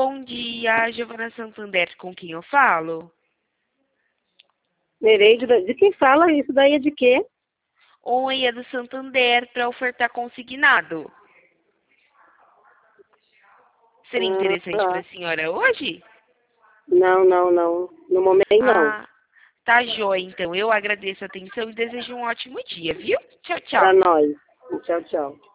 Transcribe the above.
Bom dia, Giovana Santander, com quem eu falo? Nereide, de quem fala isso daí é de quê? Oi, é do Santander para ofertar consignado. Seria interessante para Ah, a senhora hoje? não, não, não. No momento não. Ah, tá joia, então. Eu agradeço a atenção e desejo um ótimo dia, viu? Tchau, Para tchau. nós. Tchau, tchau.